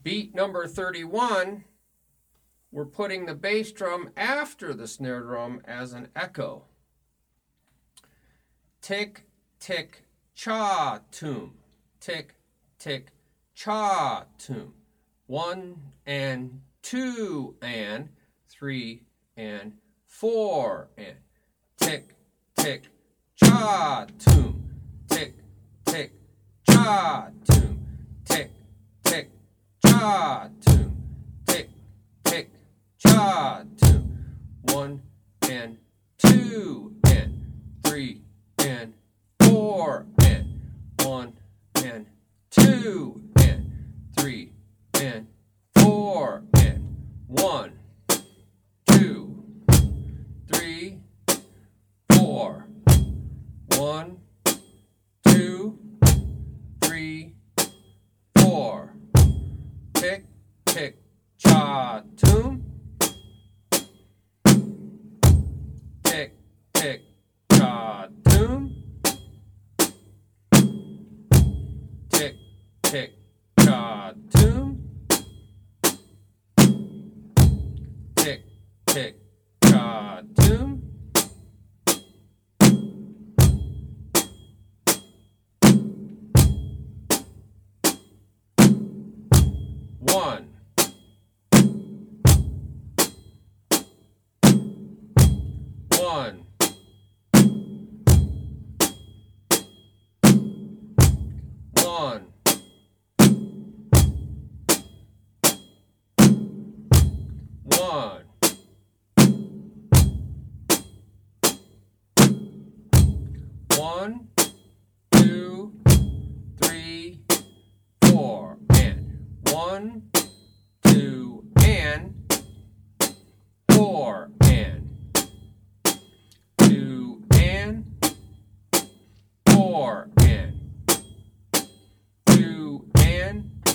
Beat number 31, we're putting the bass drum after the snare drum as an echo. Tick, tick, cha, toom. Tick, tick, cha, toom. 1 and 2 and 3 and 4 and tick, tick, cha, toom. Tick, tick, cha, toom. Tick, tick, cha, toom. Tick, tick, cha, toom. 1 and 2 and 3 and 4 and 1 and 2 and 3 and 4 and 1, 2, 3, 4. 1, 2, 3, 4. Tick, tick, cha, toom. Tick, tick, cha, toom. Tick, tick, cha, toom. Tick, tick, cha, toom. One, one, one, one, one, 2, 3, 4, and 1, 2, and 4, and 2, and 4, and 2, and